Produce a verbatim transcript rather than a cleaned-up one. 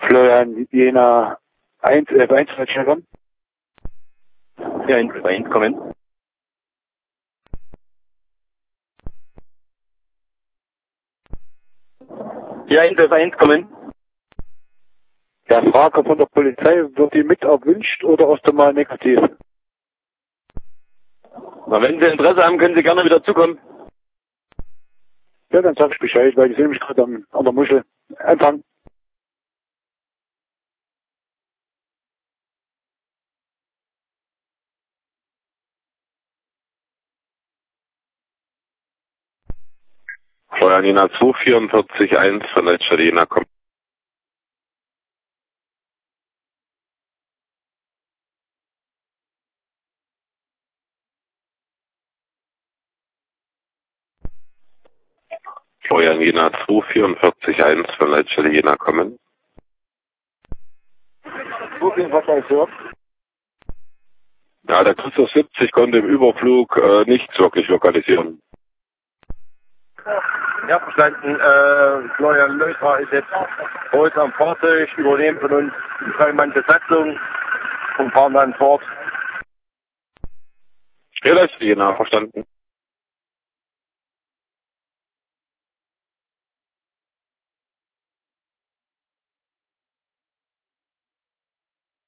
Florian Jena eins, elf eins, schnell kommen. Ja, eins elf eins, kommen. Ja, eins elf eins, kommen. Ja, Frage von der Polizei, wird die mit erwünscht oder erst einmal negativ? Na, wenn Sie Interesse haben, können Sie gerne wieder zukommen. Ja, dann sag ich Bescheid, weil ich sehe mich gerade an, an der Muschel. Empfang. Florian Jena zwei vierundvierzig eins von der Stadt Jena kommt. Florian Jena zwei vierundvierzig eins von der Stadt Jena kommen. Was heißt hört? Ja, der Christus siebzig konnte im Überflug äh, nichts wirklich lokalisieren. Ja, verstanden. Äh, Florian Leutra ist jetzt heute am Fahrzeug, übernehmen von uns die drei Mann Besatzung und fahren dann fort. Ja, das ist Jena, verstanden.